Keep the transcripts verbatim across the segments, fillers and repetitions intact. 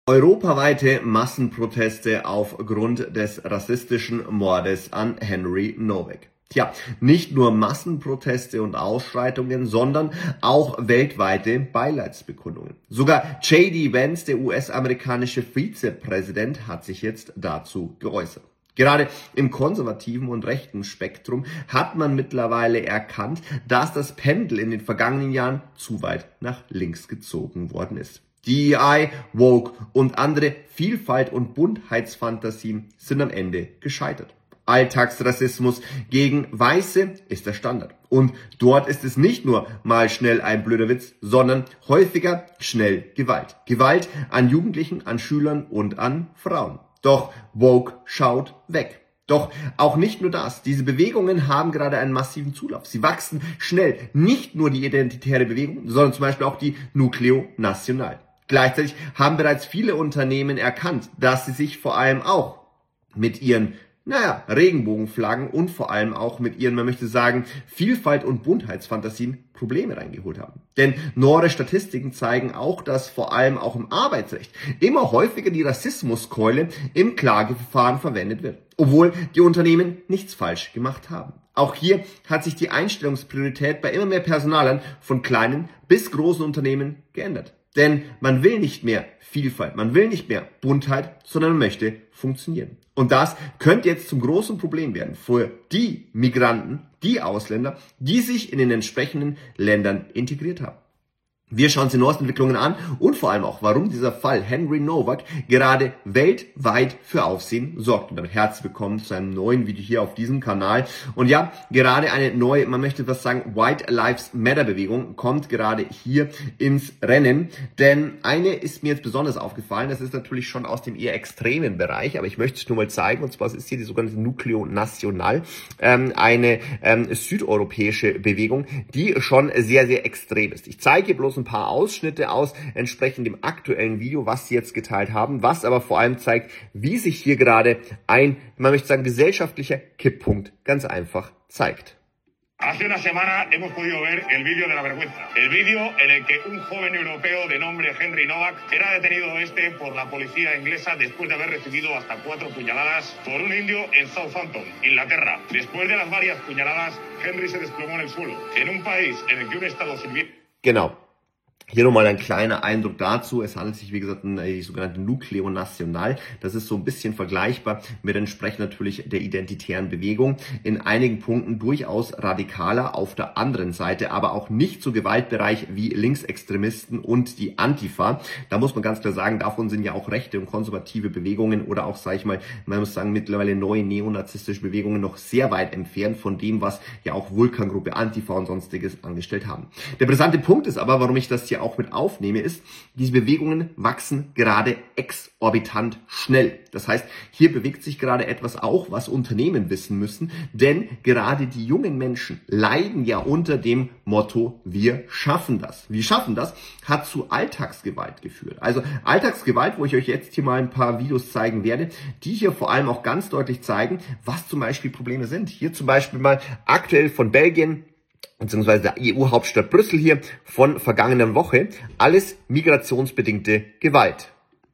Europaweite Massenproteste aufgrund des rassistischen Mordes an Henry Nowak. Tja, nicht nur Massenproteste und Ausschreitungen, sondern auch weltweite Beileidsbekundungen. Sogar J D Vance, der U S-amerikanische Vizepräsident, hat sich jetzt dazu geäußert. Gerade im konservativen und rechten Spektrum hat man mittlerweile erkannt, dass das Pendel in den vergangenen Jahren zu weit nach links gezogen worden ist. D E I, Woke und andere Vielfalt- und Buntheitsfantasien sind am Ende gescheitert. Alltagsrassismus gegen Weiße ist der Standard. Und dort ist es nicht nur mal schnell ein blöder Witz, sondern häufiger schnell Gewalt. Gewalt an Jugendlichen, an Schülern und an Frauen. Doch Woke schaut weg. Doch auch nicht nur das. Diese Bewegungen haben gerade einen massiven Zulauf. Sie wachsen schnell. Nicht nur die identitäre Bewegung, sondern zum Beispiel auch die Nucleo Nacional. Gleichzeitig haben bereits viele Unternehmen erkannt, dass sie sich vor allem auch mit ihren, naja, Regenbogenflaggen und vor allem auch mit ihren, man möchte sagen, Vielfalt- und Buntheitsfantasien Probleme reingeholt haben. Denn neuere Statistiken zeigen auch, dass vor allem auch im Arbeitsrecht immer häufiger die Rassismuskeule im Klageverfahren verwendet wird, obwohl die Unternehmen nichts falsch gemacht haben. Auch hier hat sich die Einstellungspriorität bei immer mehr Personalern von kleinen bis großen Unternehmen geändert. Denn man will nicht mehr Vielfalt, man will nicht mehr Buntheit, sondern man möchte funktionieren. Und das könnte jetzt zum großen Problem werden für die Migranten, die Ausländer, die sich in den entsprechenden Ländern integriert haben. Wir schauen uns die neuesten Entwicklungen an und vor allem auch, warum dieser Fall Henry Nowak gerade weltweit für Aufsehen sorgt. Und damit herzlich willkommen zu einem neuen Video hier auf diesem Kanal. Und ja, gerade eine neue, man möchte was sagen, White Lives Matter Bewegung kommt gerade hier ins Rennen. Denn eine ist mir jetzt besonders aufgefallen, das ist natürlich schon aus dem eher extremen Bereich, aber ich möchte es nur mal zeigen, und zwar ist hier die sogenannte Nucleo Nacional, ähm, eine ähm, südeuropäische Bewegung, die schon sehr, sehr extrem ist. Ich zeige bloß ein paar Ausschnitte aus entsprechend dem aktuellen Video, was sie jetzt geteilt haben, was aber vor allem zeigt, wie sich hier gerade ein, man möchte sagen, gesellschaftlicher Kipppunkt ganz einfach zeigt. Hace una semana hemos podido ver el vídeo de la vergüenza. El vídeo en el que un joven europeo de nombre Henry Nowak era detenido este por la policía inglesa después de haber recibido hasta cuatro puñaladas por un indio en Southampton, Inglaterra. Después de las varias puñaladas, Henry se desplomó en el suelo. En un país en el que un estado sirviente... Genau. Hier nochmal ein kleiner Eindruck dazu. Es handelt sich, wie gesagt, um die sogenannte Nucleo Nacional. Das ist so ein bisschen vergleichbar mit entsprechend natürlich der identitären Bewegung. In einigen Punkten durchaus radikaler, auf der anderen Seite aber auch nicht so gewaltbereich wie Linksextremisten und die Antifa. Da muss man ganz klar sagen, davon sind ja auch rechte und konservative Bewegungen oder auch, sage ich mal, man muss sagen, mittlerweile neue neonazistische Bewegungen noch sehr weit entfernt von dem, was ja auch Vulkangruppe, Antifa und sonstiges angestellt haben. Der brisante Punkt ist aber, warum ich das hier auch mit aufnehme, ist, diese Bewegungen wachsen gerade exorbitant schnell. Das heißt, hier bewegt sich gerade etwas auch, was Unternehmen wissen müssen, denn gerade die jungen Menschen leiden ja unter dem Motto, wir schaffen das. Wir schaffen das, hat zu Alltagsgewalt geführt. Also Alltagsgewalt, wo ich euch jetzt hier mal ein paar Videos zeigen werde, die hier vor allem auch ganz deutlich zeigen, was zum Beispiel Probleme sind. Hier zum Beispiel mal aktuell von Belgien, beziehungsweise der E U-Hauptstadt Brüssel hier von vergangener Woche, alles migrationsbedingte Gewalt.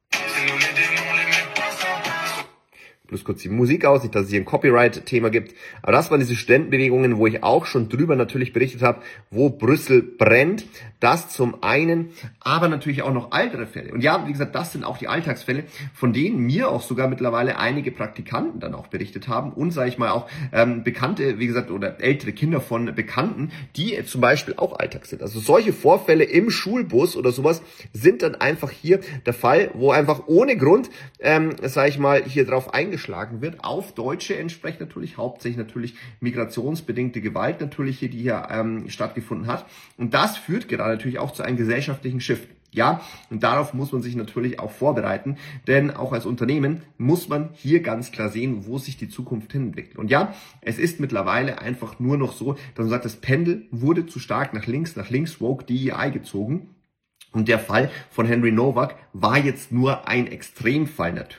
Plus kurz die Musik aus, nicht, dass es hier ein Copyright-Thema gibt. Aber das waren diese Studentenbewegungen, wo ich auch schon drüber natürlich berichtet habe, wo Brüssel brennt. Das zum einen, aber natürlich auch noch ältere Fälle. Und ja, wie gesagt, das sind auch die Alltagsfälle, von denen mir auch sogar mittlerweile einige Praktikanten dann auch berichtet haben und, sage ich mal, auch ähm, Bekannte, wie gesagt, oder ältere Kinder von Bekannten, die zum Beispiel auch Alltag sind. Also solche Vorfälle im Schulbus oder sowas sind dann einfach hier der Fall, wo einfach ohne Grund, ähm, sage ich mal, hier drauf eingeschlagen wird, auf Deutsche entsprechend natürlich, hauptsächlich natürlich migrationsbedingte Gewalt natürlich hier, die hier ähm, stattgefunden hat. Und das führt gerade natürlich auch zu einem gesellschaftlichen Shift. Ja, und darauf muss man sich natürlich auch vorbereiten, denn auch als Unternehmen muss man hier ganz klar sehen, wo sich die Zukunft hin entwickelt. Und ja, es ist mittlerweile einfach nur noch so, dass man sagt, das Pendel wurde zu stark nach links, nach links, Woke, D E I gezogen. Und der Fall von Henry Nowak war jetzt nur ein Extremfall natürlich.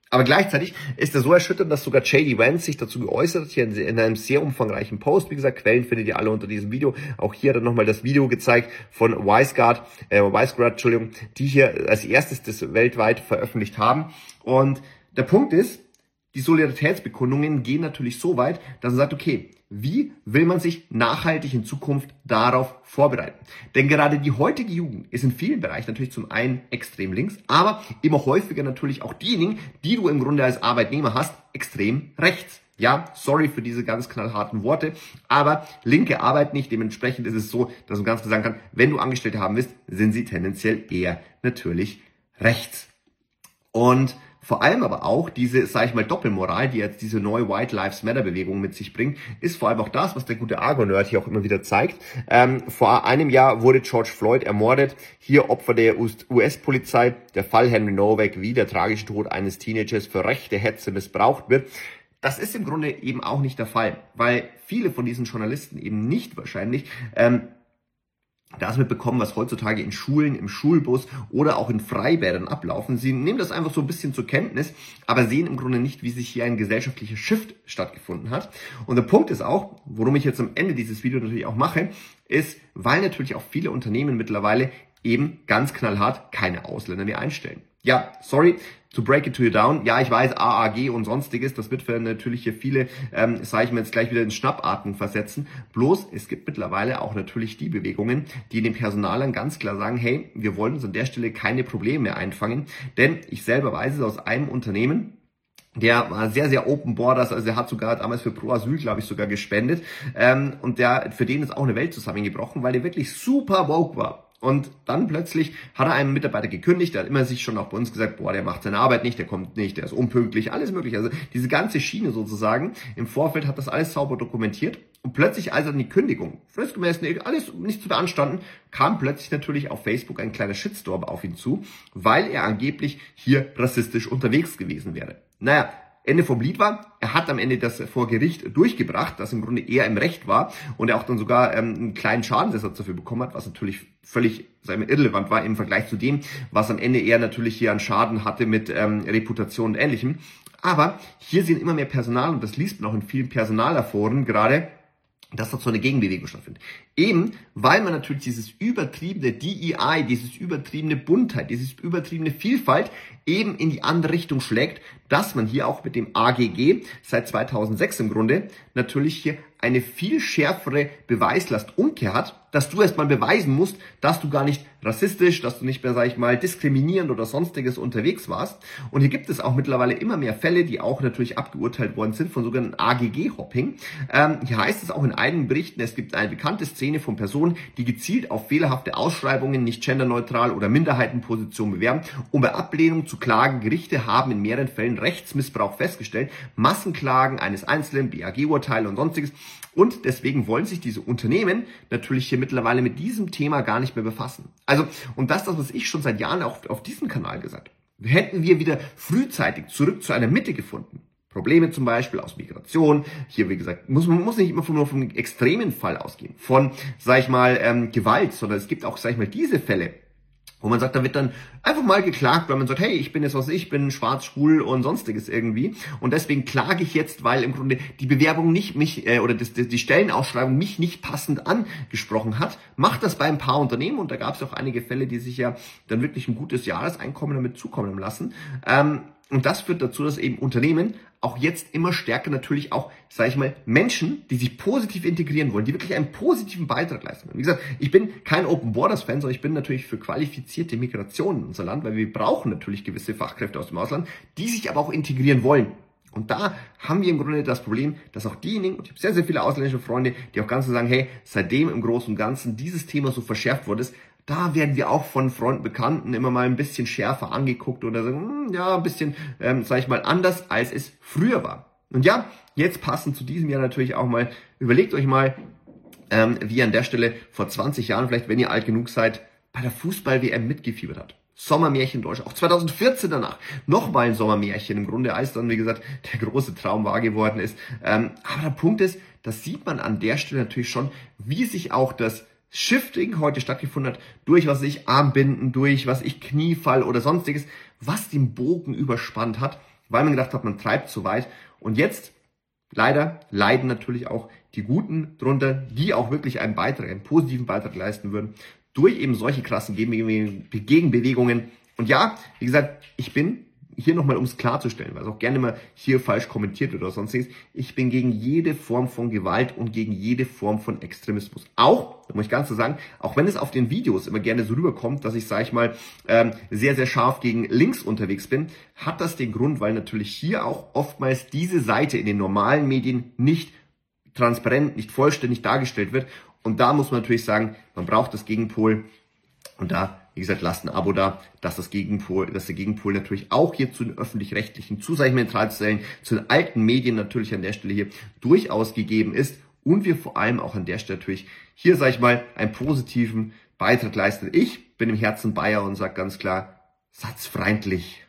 Aber gleichzeitig ist er so erschütternd, dass sogar J D Vance sich dazu geäußert hat, hier in einem sehr umfangreichen Post. Wie gesagt, Quellen findet ihr alle unter diesem Video. Auch hier hat er nochmal das Video gezeigt von WiseGuard, äh, WiseGuard, Entschuldigung, die hier als erstes das weltweit veröffentlicht haben. Und der Punkt ist, die Solidaritätsbekundungen gehen natürlich so weit, dass er sagt, okay, wie will man sich nachhaltig in Zukunft darauf vorbereiten? Denn gerade die heutige Jugend ist in vielen Bereichen natürlich zum einen extrem links, aber immer häufiger natürlich auch diejenigen, die du im Grunde als Arbeitnehmer hast, extrem rechts. Ja, sorry für diese ganz knallharten Worte, aber linke Arbeit nicht. Dementsprechend ist es so, dass man ganz klar sagen kann, wenn du Angestellte haben willst, sind sie tendenziell eher natürlich rechts. Und vor allem aber auch diese, sage ich mal, Doppelmoral, die jetzt diese neue White Lives Matter Bewegung mit sich bringt, ist vor allem auch das, was der gute Argo-Nerd hier auch immer wieder zeigt. Ähm, vor einem Jahr wurde George Floyd ermordet, hier Opfer der U S-Polizei. Der Fall Henry Novak, wie der tragische Tod eines Teenagers für rechte Hetze missbraucht wird. Das ist im Grunde eben auch nicht der Fall, weil viele von diesen Journalisten eben nicht wahrscheinlich ähm, das mitbekommen, was heutzutage in Schulen, im Schulbus oder auch in Freibädern ablaufen. Sie nehmen das einfach so ein bisschen zur Kenntnis, aber sehen im Grunde nicht, wie sich hier ein gesellschaftlicher Shift stattgefunden hat. Und der Punkt ist auch, worum ich jetzt am Ende dieses Videos natürlich auch mache, ist, weil natürlich auch viele Unternehmen mittlerweile eben ganz knallhart keine Ausländer mehr einstellen. Ja, sorry, to break it to you down. Ja, ich weiß, A A G und sonstiges, das wird für natürlich hier viele, ähm, sage ich mir jetzt gleich wieder in Schnappatmen versetzen. Bloß, es gibt mittlerweile auch natürlich die Bewegungen, die den Personalern ganz klar sagen, hey, wir wollen uns an der Stelle keine Probleme mehr einfangen. Denn ich selber weiß es aus einem Unternehmen, der war sehr, sehr Open Borders, also er hat sogar damals für Pro Asyl, glaube ich, sogar gespendet. Ähm, und der, für den ist auch eine Welt zusammengebrochen, weil der wirklich super woke war. Und dann plötzlich hat er einen Mitarbeiter gekündigt, der hat immer sich schon auch bei uns gesagt, boah, der macht seine Arbeit nicht, der kommt nicht, der ist unpünktlich, alles mögliche. Also diese ganze Schiene sozusagen, im Vorfeld hat das alles sauber dokumentiert. Und plötzlich, als er die Kündigung, fristgemäß alles nicht zu beanstanden, kam plötzlich natürlich auf Facebook ein kleiner Shitstorm auf ihn zu, weil er angeblich hier rassistisch unterwegs gewesen wäre. Naja, Ende vom Lied war, er hat am Ende das vor Gericht durchgebracht, dass im Grunde er im Recht war und er auch dann sogar ähm, einen kleinen Schadensersatz dafür bekommen hat, was natürlich völlig sagen wir, irrelevant war im Vergleich zu dem, was am Ende er natürlich hier an Schaden hatte mit ähm, Reputation und Ähnlichem. Aber hier sehen immer mehr Personal, und das liest man auch in vielen Personalerforen gerade, dass dort so eine Gegenbewegung stattfindet. Eben, weil man natürlich dieses übertriebene D E I, dieses übertriebene Buntheit, dieses übertriebene Vielfalt eben in die andere Richtung schlägt, dass man hier auch mit dem A G G seit zweitausendsechs im Grunde natürlich hier eine viel schärfere Beweislastumkehr hat, dass du erstmal beweisen musst, dass du gar nicht rassistisch, dass du nicht mehr, sag ich mal, diskriminierend oder sonstiges unterwegs warst. Und hier gibt es auch mittlerweile immer mehr Fälle, die auch natürlich abgeurteilt worden sind von sogenannten A G G-Hopping. Ähm, hier heißt es auch in einigen Berichten, es gibt eine bekannte Szene von Personen, die gezielt auf fehlerhafte Ausschreibungen nicht genderneutral oder Minderheitenpositionen bewerben, um bei Ablehnung zu klagen. Gerichte haben in mehreren Fällen Rechtsmissbrauch festgestellt, Massenklagen eines Einzelnen, B A G-Urteile und sonstiges. Und deswegen wollen sich diese Unternehmen natürlich hier mittlerweile mit diesem Thema gar nicht mehr befassen. Also, und das ist das, was ich schon seit Jahren auch auf diesem Kanal gesagt habe. Hätten wir wieder frühzeitig zurück zu einer Mitte gefunden, Probleme zum Beispiel aus Migration, hier wie gesagt, muss man muss nicht immer nur vom extremen Fall ausgehen, von, sag ich mal, ähm, Gewalt, sondern es gibt auch, sag ich mal, diese Fälle, wo man sagt, da wird dann einfach mal geklagt, weil man sagt, hey, ich bin jetzt was, ich bin schwarz, schwul und sonstiges irgendwie und deswegen klage ich jetzt, weil im Grunde die Bewerbung nicht mich äh, oder das, die Stellenausschreibung mich nicht passend angesprochen hat. Macht das bei ein paar Unternehmen und da gab es auch einige Fälle, die sich ja dann wirklich ein gutes Jahreseinkommen damit zukommen lassen. Ähm, Und das führt dazu, dass eben Unternehmen auch jetzt immer stärker natürlich auch, sage ich mal, Menschen, die sich positiv integrieren wollen, die wirklich einen positiven Beitrag leisten wollen. Wie gesagt, ich bin kein Open Borders Fan, sondern ich bin natürlich für qualifizierte Migration in unser Land, weil wir brauchen natürlich gewisse Fachkräfte aus dem Ausland, die sich aber auch integrieren wollen. Und da haben wir im Grunde das Problem, dass auch diejenigen, und ich habe sehr, sehr viele ausländische Freunde, die auch ganz so sagen, hey, seitdem im Großen und Ganzen dieses Thema so verschärft wurde, da werden wir auch von Freunden, Bekannten immer mal ein bisschen schärfer angeguckt oder sagen, ja, ein bisschen, ähm, sag ich mal, anders, als es früher war. Und ja, jetzt passend zu diesem Jahr natürlich auch mal, überlegt euch mal, ähm, wie an der Stelle vor zwanzig Jahren, vielleicht wenn ihr alt genug seid, bei der Fußball-W M mitgefiebert hat. Sommermärchen Deutschland, auch zweitausendvierzehn danach, nochmal ein Sommermärchen, im Grunde, als dann, wie gesagt, der große Traum wahr geworden ist. Ähm, aber der Punkt ist, das sieht man an der Stelle natürlich schon, wie sich auch das Shifting heute stattgefunden hat, durch was ich Armbinden, durch was ich Kniefall oder sonstiges, was den Bogen überspannt hat. weil man gedacht hat, man treibt zu weit. Und jetzt, leider, leiden natürlich auch die Guten drunter, die auch wirklich einen Beitrag, einen positiven Beitrag leisten würden, durch eben solche krassen Gegenbewegungen. Und ja, wie gesagt, ich bin hier nochmal, um es klarzustellen, weil es auch gerne mal hier falsch kommentiert wird oder sonstiges, ich bin gegen jede Form von Gewalt und gegen jede Form von Extremismus. Auch, da muss ich ganz so sagen, auch wenn es auf den Videos immer gerne so rüberkommt, dass ich, sage ich mal, ähm, sehr, sehr scharf gegen links unterwegs bin, hat das den Grund, weil natürlich hier auch oftmals diese Seite in den normalen Medien nicht transparent, nicht vollständig dargestellt wird. Und da muss man natürlich sagen, man braucht das Gegenpol. Und da, wie gesagt, lasst ein Abo da, dass das Gegenpol, dass der Gegenpol natürlich auch hier zu den öffentlich-rechtlichen, zu solchen Zentralstellen, zu den alten Medien natürlich an der Stelle hier durchaus gegeben ist und wir vor allem auch an der Stelle natürlich hier, sage ich mal, einen positiven Beitrag leisten. Ich bin im Herzen Bayer und sage ganz klar, satzfreundlich.